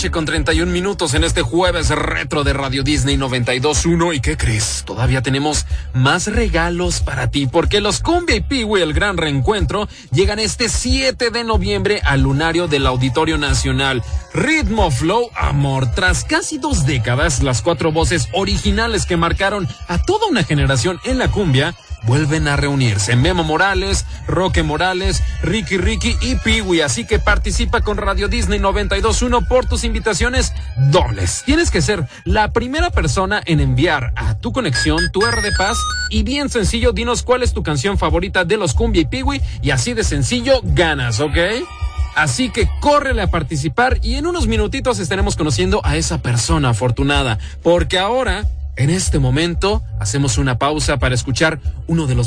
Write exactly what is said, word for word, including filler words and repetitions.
Con treinta y un minutos en este jueves retro de Radio Disney noventa y dos punto uno. ¿Y qué crees? Todavía tenemos más regalos para ti, porque los Cumbia y Pee-Wee, el gran reencuentro, llegan este siete de noviembre al lunario del Auditorio Nacional. Ritmo, flow, amor. Tras casi dos décadas, las cuatro voces originales que marcaron a toda una generación en la cumbia vuelven a reunirse. Memo Morales, Roque Morales, Ricky Ricky y Pee-Wee. Así que participa con Radio Disney noventa y dos punto uno por tus invitaciones dobles. Tienes que ser la primera persona en enviar a tu conexión tu R de Paz, y bien sencillo, dinos cuál es tu canción favorita de los Cumbia y Pee-Wee, y así de sencillo ganas, ¿ok? Así que córrele a participar, y en unos minutitos estaremos conociendo a esa persona afortunada, porque ahora, en este momento, hacemos una pausa para escuchar uno de los